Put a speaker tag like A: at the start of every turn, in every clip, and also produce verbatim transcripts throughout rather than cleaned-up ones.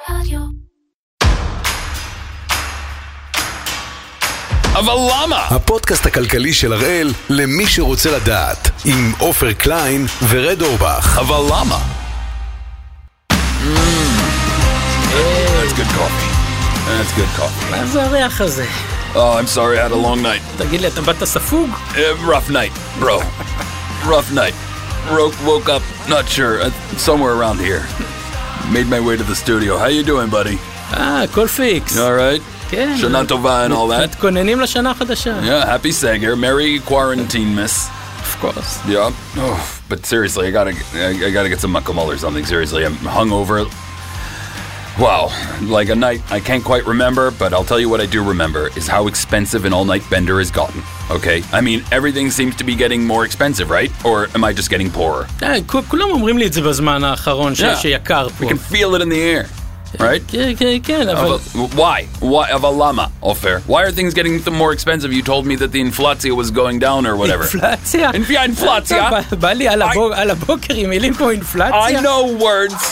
A: רדיו.
B: אבל למה?
C: הפודקאסט הכלכלי של הראל למי שרוצה לדעת, עם עופר קליין ורד אורבך.
B: אבל למה? That's good coffee. That's good coffee.
D: מה זה הריח הזה?
B: Oh, I'm sorry, I had a long night.
D: תגיד לי, אתה באת ספוג?
B: Uh, rough night, bro. Rough night. Woke, woke up, not sure, uh, somewhere around here. Made my way to the studio. How you doing, buddy?
D: אה, הכל פיקס.
B: All right?
D: כן.
B: שנה טובה and all that.
D: מתכוננים לשנה החדשה.
B: Yeah, happy Sager. Merry quarantine, miss.
D: Of course.
B: Yeah. Oh, but seriously, I gotta, I, I gotta get some Makamol or something. Seriously, I'm hungover. Wow, like a night I can't quite remember, but I'll tell you what I do remember is how expensive an all-night bender has gotten. Okay, I mean everything seems to be getting more expensive, right? Or am I just getting poorer?
D: אה, כולם אומרים לי את זה בזמן האחרון שיקר פה.
B: We can feel it in the air, right?
D: כן, כן, כן, אבל...
B: Why? Why? אבל למה? Ofer. Why are things getting more expensive? You told me that the inflatia was going down or whatever.
D: אינפלציה?
B: אינפלציה?
D: בא לי על הבוקר עם מילים כמו אינפלציה.
B: I know words.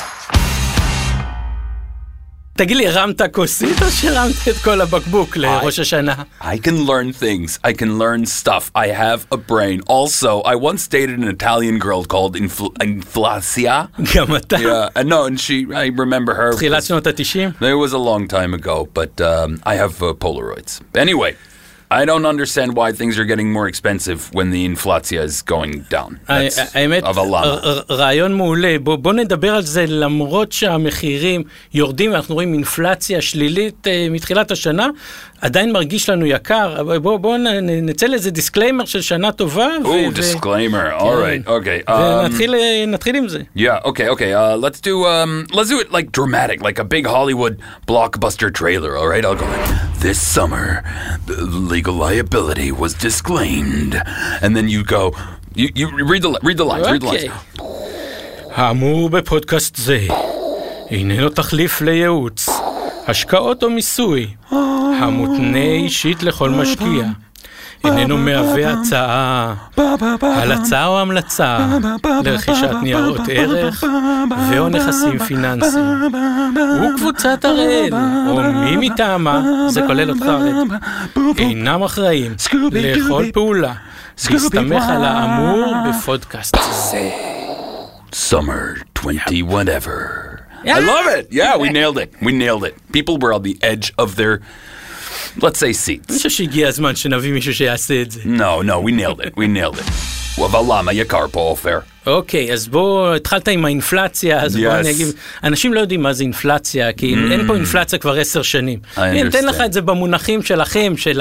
D: תגיד לי, הרמת כוסית או שהרמת את כל הבקבוק לראש השנה?
B: I can learn things. I can learn stuff. I have a brain. Also, I once dated an Italian girl called Infl- Inflacia.
D: גם אתה?
B: Yeah, and no, and she, I remember her.
D: תחילת שנות ה-תשעים?
B: It was a long time ago, but um, I have uh, Polaroids. Anyway, I don't understand why things are getting more expensive when the inflatia is going down.
D: האמת,
B: אבל למה?
D: רעיון מעולה. בוא נדבר על זה למרות שהמחירים יורדים ואנחנו רואים אינפלציה שלילית מתחילת השנה, עדיין מרגיש לנו יקר. בוא נצא לאיזה דיסקליימר של שנה טובה.
B: Oh, disclaimer. All right. Okay.
D: ונתחיל עם זה.
B: Yeah, okay, okay. Uh, let's do um let's do it like dramatic, like a big Hollywood blockbuster trailer, all right? I'll go like, this summer the legal liability was disclaimed. And then you go you you read the read the lines, read the lines.
D: האמור בפודקאסט זה איננו תחליף לייעוץ, השקעות או מיסוי, המותנה אישית לכל משקיע. איננו מהווה הצעה, הלצה או המלצה לרכישת ניירות ערך ואו נכסים פיננסיים. וקבוצת הראל, או מי מטעמה, זה כולל אותך הראל, אינם אחראים לכל פעולה, להסתמך על האמור בפודקאסט זה.
B: Summer twenty whatever. I love it. Yeah, we nailed it. We nailed it. People were on the edge of their, let's say, seats.
D: אני חושב שהגיע הזמן שנביא מישהו שיעשה את זה.
B: No, no, we nailed it. We nailed it. אבל למה יקר פה, עופר?
D: אוקיי, אז בוא, התחלת עם האינפלציה, אז בוא אני אגיד, אנשים לא יודעים מה זה אינפלציה, כי אין פה אינפלציה כבר עשר שנים. אני אתן לך את זה במונחים שלכם, של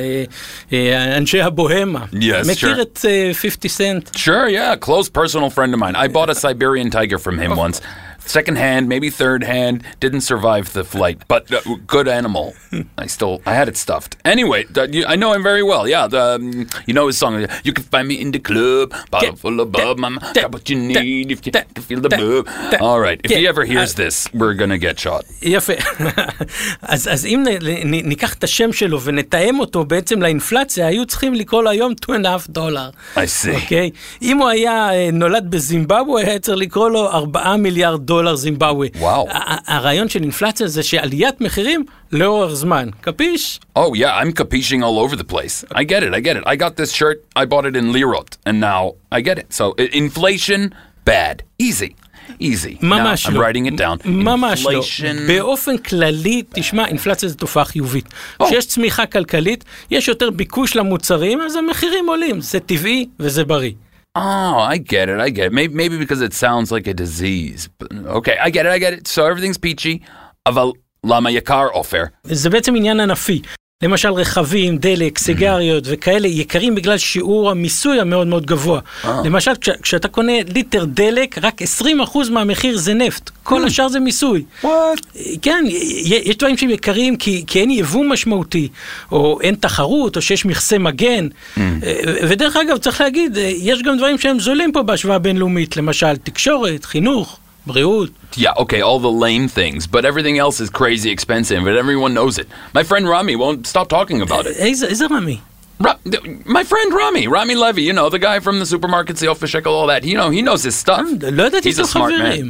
D: אנשי הבוהמה. מכיר את fifty cent?
B: Sure, yeah, close personal friend of mine. I bought a Siberian tiger from him once. Second hand, maybe third hand, didn't survive the flight, but uh, good animal. I still, I had it stuffed. Anyway, uh, you, I know him very well. Yeah, the, um, you know his song. You can find me in the club, bottle full of bub, mama, got what you need if you can feel the bub. All right, if he ever hears this, we're gonna get shot.
D: יפה. אז, אז אם ניקח את השם שלו ונתאם אותו בעצם לאינפלציה, היו צריכים לקרוא לו היום two and a half dollar.
B: I see.
D: אוקיי? אם הוא היה נולד בזימבבואה, היה צריך לקרוא לו ארבעה מיליארד דולר. דולר זימבבואה.
B: וואו.
D: הרעיון של אינפלציה זה שעליית מחירים לאורך זמן. קפיש?
B: Oh yeah, I'm capishing all over the place. I get it, I get it. I got this shirt, I bought it in lirot, and now I get it. So inflation, bad. Easy. Easy.
D: ממש
B: now,
D: לא.
B: I'm writing it down.
D: ממש
B: inflation...
D: לא. באופן כללי, תשמע, אינפלציה זה תופעה חיובית. כשיש צמיחה כלכלית, יש יותר ביקוש למוצרים, אז המחירים עולים. זה טבעי וזה בריא.
B: Oh, I get it, I get it. Maybe, maybe because it sounds like a disease. But, okay, I get it, I get it. So everything's peachy. אבל למה יקר, עופר?
D: זה בעצם עניין ענפי. למשל רכבים, דלק, סיגריות וכאלה יקרים בגלל שיעור המיסוי המאוד מאוד גבוה. למשל, כש, כשאתה קונה ליטר דלק, רק עשרים אחוז מהמחיר זה נפט. כל השאר זה מיסוי.
B: What?
D: כן, יש דברים שהם יקרים כי, כי אין יבוא משמעותי, או אין תחרות, או שיש מכסה מגן. ודרך אגב, צריך להגיד, יש גם דברים שהם זולים פה בהשוואה בינלאומית, למשל תקשורת, חינוך. בריאות.
B: Yeah, okay, all the lame things, but everything else is crazy expensive, but everyone knows it. My friend Rami won't stop talking about it.
D: איזה, איזה רמי?
B: Ra- my friend Rami, Rami Levy, you know, the guy from the supermarkets, the office shekel, all that. You know, he knows his stuff.
D: לא ידעתי
B: He's a
D: איתו
B: smart
D: חברים.
B: man.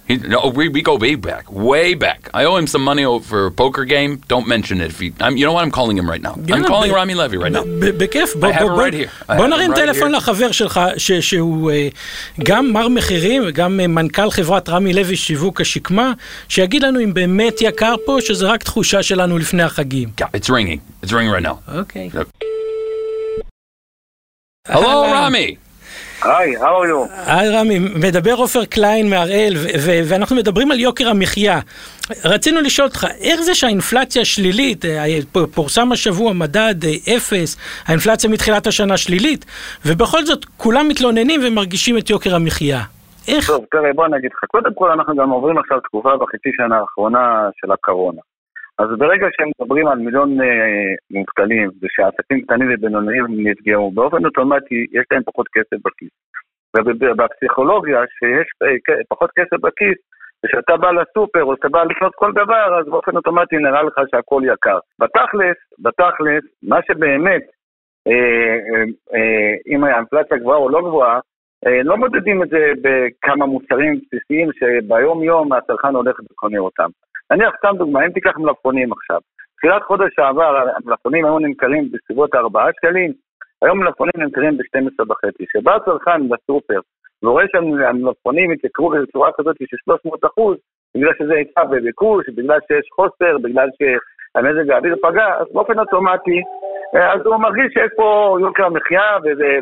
B: He, no, we, we go way back, way back. I owe him some money for a poker game. Don't mention it. If he, I'm, you know what? I'm calling him right now. I'm calling Rami Levy right now.
D: בכיף.
B: I have it right here.
D: בוא נרים טלפון לחבר שלך, שהוא גם מר מחירים וגם מנכ"ל חברת רמי לוי שיווק השקמה, שיגיד לנו אם באמת יקר פה, שזה רק תחושה שלנו לפני החגים.
B: Yeah, it's ringing. It's ringing right now.
D: Okay.
B: Hello, Rami.
A: היי, how are you?
D: היי רמי, מדבר עופר קליין מהראל, ואנחנו מדברים על יוקר המחיה. רצינו לשאול אותך, איך זה שהאינפלציה שלילית, פורסם השבוע מדד אפס, האינפלציה מתחילת השנה שלילית, ובכל זאת כולם מתלוננים ומרגישים את יוקר המחיה. איך?
A: טוב, תראה, בוא נגיד לך, קודם כל אנחנו גם עוברים עכשיו תקופה בחצי שנה האחרונה של הקורונה. אז ברגע שהם מדברים על מיליון אה, מובטלים, ושהעסקים קטנים ובינוניים נפגעו, באופן אוטומטי יש להם פחות כסף בכיס. ובפסיכולוגיה שיש אה, פחות כסף בכיס, ושאתה בא לסופר או שאתה בא לקנות כל דבר, אז באופן אוטומטי נראה לך שהכל יקר. בתכלס, בתכלס, מה שבאמת, אה, אה, אה, אם האינפלציה גבוהה או לא גבוהה, אה, לא מודדים את זה בכמה מוצרים בסיסיים שביום יום הצרכן הולך וקונה אותם. נניח סתם דוגמה, אם תיקח מלפפונים עכשיו. תחילת חודש שעבר, המלפפונים היו נמכרים בסביבות ארבעה שקלים, היום מלפפונים נמכרים ב-שתים עשרה וחצי. שבא צרכן בסופר, ורואה שהמלפפונים יתקרו בצורה כזאת של שלוש מאות אחוז, בגלל שזה היצע בביקוש, בגלל שיש חוסר, בגלל שהמזג האוויר פגע, אז באופן אוטומטי, אז הוא מרגיש שיש פה יוקר המחיה,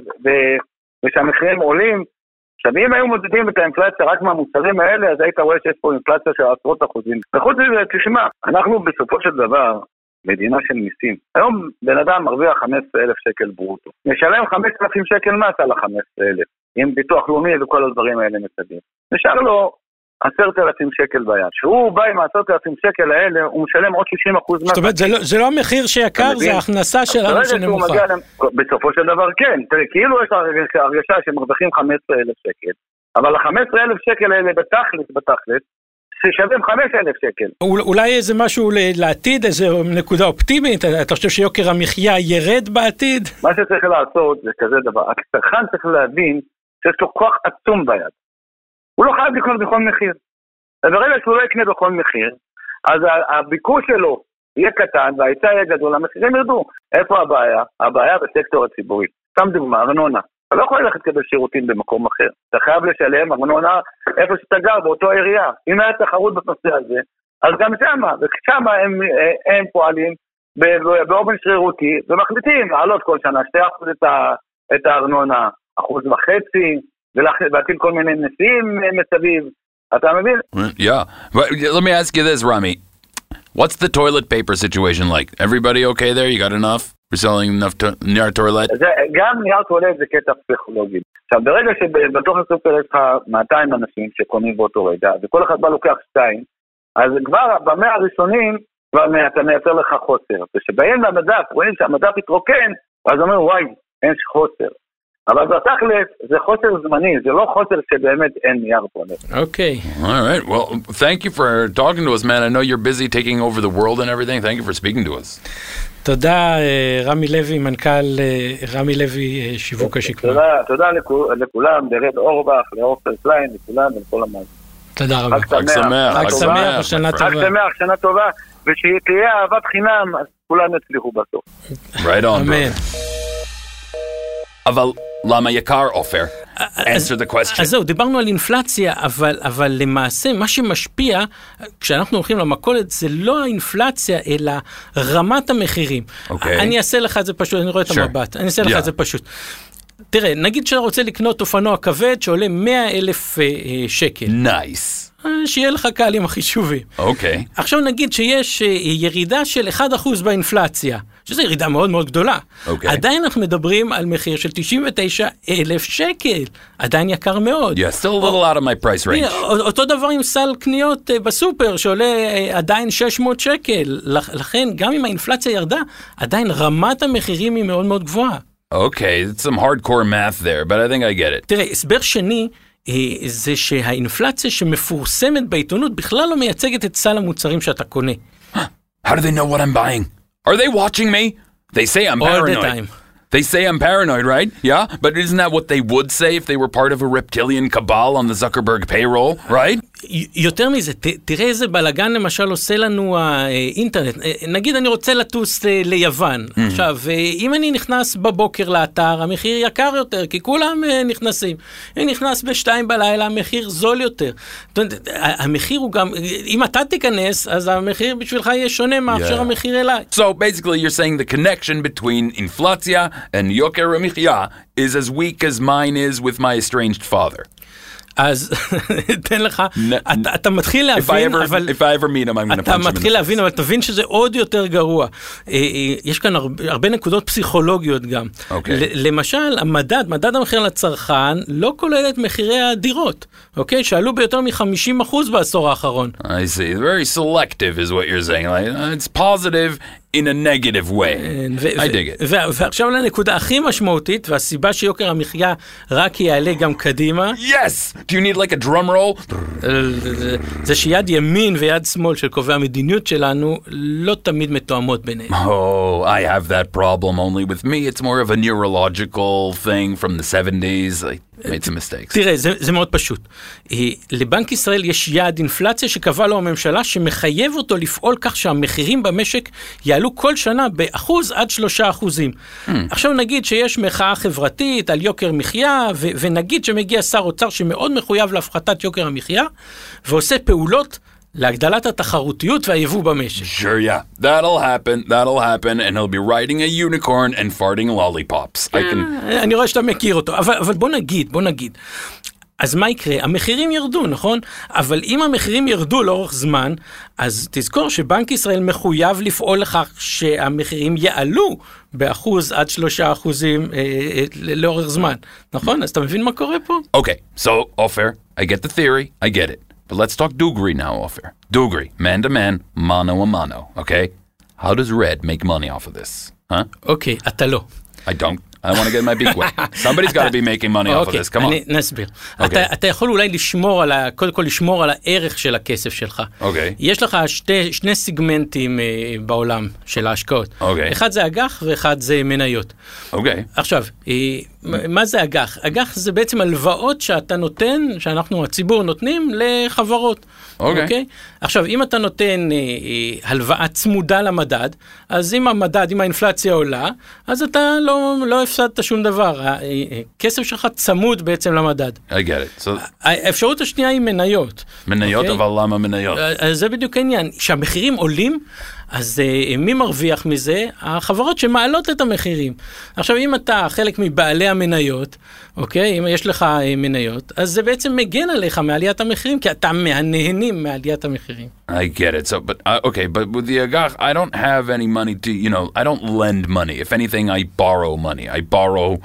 A: ושהמחירים עולים. עכשיו, אם היו מודדים את האינפלציה רק מהמוצרים האלה, אז היית רואה שיש פה אינפלציה של עשרות אחוזים. וחוץ מזה, תשמע, אנחנו בסופו של דבר מדינה של מיסים. היום בן אדם מרוויח חמישה עשר אלף שקל ברוטו. נשלם חמשת אלפים שקל מס על ה-חמישה עשר אלף, עם ביטוח לאומי וכל הדברים האלה מסביב. נשאר לו עשרת אלפים שקל ביד. שהוא בא עם עשרת אלפים שקל האלה, הוא משלם עוד שישים אחוז מס.
D: זאת אומרת, זה לא, זה לא המחיר שיקר, זה ההכנסה שלנו שנמוכה.
A: בסופו של דבר כן. תראה, כאילו יש הרגשה שמרוויחים חמישה עשר אלף שקל, אבל ה-חמישה עשר אלף שקל האלה בתכלס, בתכלס, ששווים חמישה אלף שקל.
D: אולי איזה משהו לעתיד, איזה נקודה אופטימית, אתה חושב שיוקר המחיה ירד בעתיד?
A: מה שצריך לעשות זה כזה דבר, הצרכן צריך להבין שיש לו כוח עצום ביד. הוא לא חייב לקנות בכל מחיר. וברגע שהוא לא יקנה בכל מחיר, אז הביקוש שלו יהיה קטן וההיצע יהיה גדול, המחירים ירדו. איפה הבעיה? הבעיה בסקטור הציבורי. סתם דוגמה, ארנונה. אתה לא יכול ללכת כדי שירותים במקום אחר. אתה חייב לשלם ארנונה איפה שאתה גר, באותו עירייה. אם היה תחרות בנושא הזה, אז גם שמה, ושמה הם, הם פועלים באופן שרירותי, ומחליטים לעלות כל שנה שתי אחוז את הארנונה, אחוז וחצי, ולהטיל כל מיני נשיאים מסביב. אתה מבין?
B: Yeah. But let me ask you this, Rami. What's the toilet paper situation like? Everybody okay there? You got enough? We're selling enough to- נייר טואלט?
A: גם נייר טואלט זה קטע פסיכולוגי. עכשיו, ברגע שבתוך הסופר יש לך מאתיים אנשים שקונים באותו רגע, וכל אחד בא לוקח שתיים, אז כבר במאה הראשונים, כבר אתה מייצר לך חוסר. ושבאים למדף, רואים שהמדף התרוקן, אז אומרים, וואי, אין חוסר. אבל בתכלס זה חוסר זמני, זה לא חוסר שבאמת אין נייר טואלט.
D: Okay.
B: All right. Well, thank you for talking to us, man. I know you're busy taking over the world and everything. Thank you for speaking to us.
D: תודה, רמי לוי, מנכ"ל רמי לוי שיווק השקמה.
A: תודה, תודה לכולם, לרד אורבך, לעופר קליין, לכולם ולכל המאזינים.
D: תודה רבה.
B: חג שמח.
D: חג שמח, שנה
A: חג
D: טובה.
A: שמח, שנה טובה, ושתהיה אהבת חינם, אז כולם יצליחו בסוף.
B: Right on,
D: אמן.
B: אבל למה יקר, עופר? Answer the question.
D: אז זהו, דיברנו על אינפלציה, אבל, אבל למעשה מה שמשפיע, כשאנחנו הולכים למכולת, זה לא האינפלציה, אלא רמת המחירים.
B: אוקיי.
D: אני אעשה לך את זה פשוט, אני רואה את
B: Sure.
D: המבט, אני אעשה לך
B: Yeah.
D: את זה פשוט. תראה, נגיד שאתה רוצה לקנות אופנוע כבד שעולה מאה אלף אה, שקל.
B: Nice.
D: אה, שיהיה לך קל עם החישובים.
B: אוקיי.
D: עכשיו נגיד שיש אה, ירידה של אחד אחוז באינפלציה, שזו ירידה מאוד מאוד גדולה.
B: אוקיי.
D: עדיין אנחנו מדברים על מחיר של תשעים ותשעה אלף שקל. עדיין יקר מאוד.
B: Yeah, still a little out of my price range.
D: הנה, אותו דבר עם סל קניות אה, בסופר, שעולה אה, עדיין שש מאות שקל. לכ- לכן, גם אם האינפלציה ירדה, עדיין רמת המחירים היא מאוד מאוד גבוהה.
B: Okay, it's some hardcore math there, but I think I get it.
D: תראה, הסבר שני, אה, זה שהאינפלציה שמפורסמת בעיתונות בכלל לא מייצגת את סל המוצרים שאתה קונה.
B: How do they know what I'm buying? Are they watching me? They say I'm
D: All the
B: paranoid.
D: time.
B: They say I'm paranoid, right? Yeah? But isn't that what they would say if they were part of a reptilian cabal on the Zuckerberg payroll, right?
D: יותר מזה, ת, תראה איזה בלגן למשל עושה לנו האינטרנט. נגיד אני רוצה לטוס ליוון. Mm. עכשיו, אם אני נכנס בבוקר לאתר, המחיר יקר יותר, כי כולם נכנסים. אם נכנס בשתיים בלילה, המחיר זול יותר. המחיר הוא גם, אם אתה תיכנס, אז המחיר בשבילך יהיה שונה מאפשר yeah. המחיר אליי.
B: So basically you're saying the connection between inflatia and יוקר המחיה is as weak as mine is with my estranged father.
D: אז תן לך, אתה מתחיל להבין, אבל אתה מתחיל להבין, אבל תבין שזה עוד יותר גרוע. יש כאן הרבה נקודות פסיכולוגיות גם. למשל, המדד, מדד המחיר לצרכן, לא כולל את מחירי הדירות, אוקיי? שעלו ביותר מ-חמישים אחוז בעשור האחרון.
B: I see. Very selective is what you're saying. It's positive in a negative way. I dig it.
D: ועכשיו לנקודה הכי משמעותית, והסיבה שיוקר המחיה רק יעלה גם קדימה.
B: Yes! Do you need like a drum roll?
D: זה שיד ימין ויד שמאל של קובעי המדיניות שלנו לא תמיד מתואמות ביניהם.
B: Oh, I have that problem only with me. It's more of a neurological thing from the seventies. I made some mistakes.
D: תראה, זה, זה מאוד פשוט. לבנק ישראל יש יעד אינפלציה שקבע לו הממשלה שמחייב אותו לפעול כך שהמחירים במשק יעלו כל שנה באחוז עד שלושה אחוזים. Hmm. עכשיו נגיד שיש מחאה חברתית על יוקר מחיה, ו- ונגיד שמגיע שר אוצר שמאוד מחויב להפחתת יוקר המחיה, ועושה פעולות להגדלת התחרותיות והיבוא במשק.
B: Sure, yeah. That'll happen, that'll happen, and he'll be riding a unicorn and farting lollipops. I can...
D: אני רואה שאתה מכיר אותו, אבל, אבל בוא נגיד, בוא נגיד. אז מה יקרה? המחירים ירדו, נכון? אבל אם המחירים ירדו לאורך זמן, אז תזכור שבנק ישראל מחויב לפעול לכך שהמחירים יעלו באחוז עד שלושה אחוזים אה, אה, לאורך זמן. נכון? אז אתה מבין מה קורה פה?
B: Okay, so, Ofer, I get the theory, I get it. But let's talk Dugri now, Ofer. Dugri, man to man, mano a mano, okay? How does Red make money off of this? Huh?
D: Okay, אתה לא.
B: I don't. I want to get my beak wet. Somebody's got to be making money off of this. Come on.
D: אני נסביר. אתה יכול אולי לשמור על ה... קודם כל לשמור על הערך של הכסף שלך.
B: אוקיי.
D: יש לך שני סיגמנטים בעולם של ההשקעות.
B: אוקיי.
D: אחד זה אג"ח ואחד זה מניות.
B: אוקיי.
D: עכשיו, מה זה אג"ח? אג"ח זה בעצם הלוואות שאתה נותן, שאנחנו, הציבור נותנים לחברות. אוקיי. עכשיו, אם אתה נותן הלוואה צמודה למדד, אז אם המדד, אם האינפלציה עולה, אז אתה לא, לא הפסדת שום דבר. הכסף שלך צמוד בעצם למדד.
B: I get it. So...
D: האפשרות השנייה היא מניות.
B: מניות, אבל למה מניות?
D: זה בדיוק העניין. כשהמחירים עולים, אז uh, מי מרוויח מזה? החברות שמעלות את המחירים. עכשיו, אם אתה חלק מבעלי המניות, אוקיי? אם יש לך uh, מניות, אז זה בעצם מגן עליך מעליית המחירים, כי אתה מהנהנים מעליית המחירים.
B: I get it. So, but, uh, okay, but with the agach, I don't have any money to, you know, I don't lend money. If anything, I borrow money. I borrow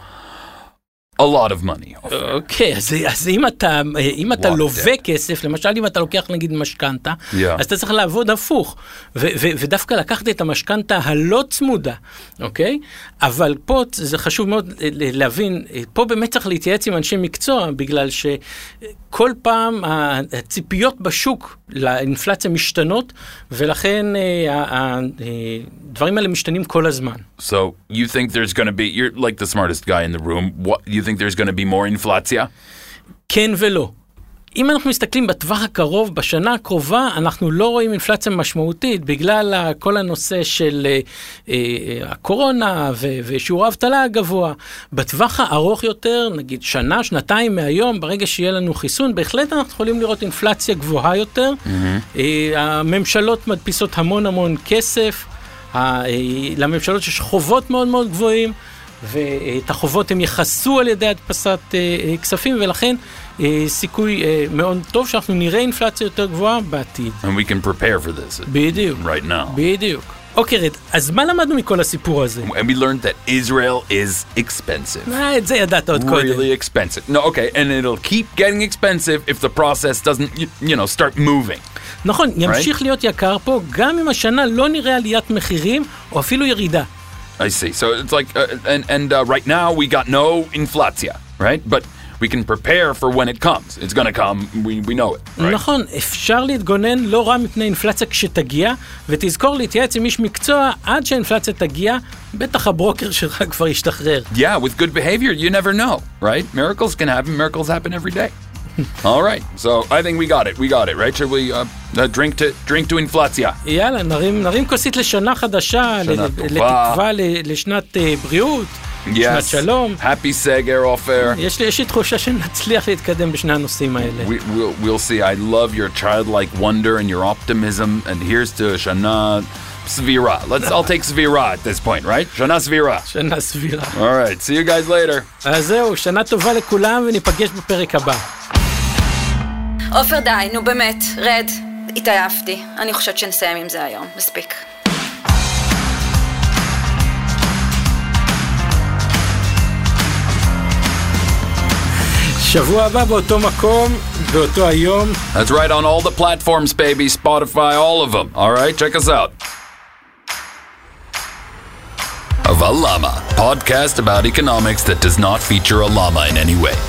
B: a lot of money.
D: אוקיי, אז, אז אם אתה, אם אתה לווה כסף, למשל אם אתה לוקח נגיד משכנתה,
B: yeah.
D: אז אתה צריך לעבוד הפוך, ו- ו- ודווקא לקחת את המשכנתה הלא צמודה, אוקיי? אבל פה זה חשוב מאוד להבין, פה באמת צריך להתייעץ עם אנשי מקצוע, בגלל שכל פעם הציפיות בשוק לאינפלציה משתנות, ולכן הדברים האלה משתנים כל הזמן.
B: So, you think there's going to be, you're like the smartest guy in the room, what, you think there's going to be more inflatia?
D: כן ולא. אם אנחנו מסתכלים בטווח הקרוב, בשנה הקרובה, אנחנו לא רואים אינפלציה משמעותית, בגלל כל הנושא של אה, אה, הקורונה ו- ושיעור האבטלה הגבוה. בטווח הארוך יותר, נגיד שנה, שנתיים מהיום, ברגע שיהיה לנו חיסון, בהחלט אנחנו יכולים לראות אינפלציה גבוהה יותר. Mm-hmm. אה, הממשלות מדפיסות המון המון כסף, ה- אה, לממשלות יש חובות מאוד מאוד גבוהים, ואת החובות הם יחסו על ידי הדפסת אה, כספים, ולכן אה, סיכוי אה, מאוד טוב שאנחנו נראה אינפלציה יותר גבוהה בעתיד.
B: And we can prepare for this
D: בדיוק.
B: right now.
D: בדיוק. אוקיי, רד, אז מה למדנו מכל הסיפור הזה?
B: And we learned that Israel is expensive.
D: אה, את זה ידעת עוד קודם.
B: Really expensive. No, okay, and it'll keep getting expensive if the process doesn't, you, you know, start moving.
D: נכון, ימשיך להיות יקר פה, גם אם השנה לא נראה עליית מחירים, או אפילו ירידה.
B: I see. So it's like, uh, and, and uh, right now we got no inflatia, right? But we can prepare for when it comes. It's going to come. We, we know it, right?
D: נכון, אפשר להתגונן לא רע מפני אינפלציה כשתגיע, ותזכור להתייעץ עם איש מקצוע עד שהאינפלציה תגיע, בטח הברוקר שלך כבר ישתחרר.
B: Yeah, with good behavior, you never know, right? Miracles can happen. Miracles happen every day. All right, so I think we got it, we got it, right? Should we uh, uh, drink to drink to inflatia?
D: יאללה, נרים, נרים כוסית לשנה חדשה,
B: שנה
D: ל-
B: טובה.
D: לתקווה, ל- לשנת uh, בריאות,
B: Yes.
D: שנת שלום.
B: Happy Seger Ofer.
D: יש לי, יש לי תחושה שנצליח להתקדם בשני הנושאים האלה.
B: We, we'll, we'll see. I love your childlike wonder and your optimism. And here's to Shana Svira. Let's. I'll take Svira at this point, right? Shana Svira.
D: שנה סבירה.
B: All right. See you guys later.
D: אז זהו, שנה טובה לכולם וניפגש בפרק הבא.
E: עופר, די, נו באמת, רד, התעייפתי. אני חושבת שנסיים עם זה היום. מספיק.
D: שבוע הבא באותו מקום, באותו היום.
B: That's right, on all the platforms, baby. Spotify, all of them. All right, check us out. Of a Llama, podcast about economics that does not feature a llama in any way.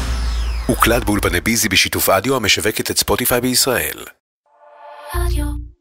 C: הוקלט באולפני ביזי בשיתוף אדיו המשווקת את ספוטיפיי בישראל.
F: רדיו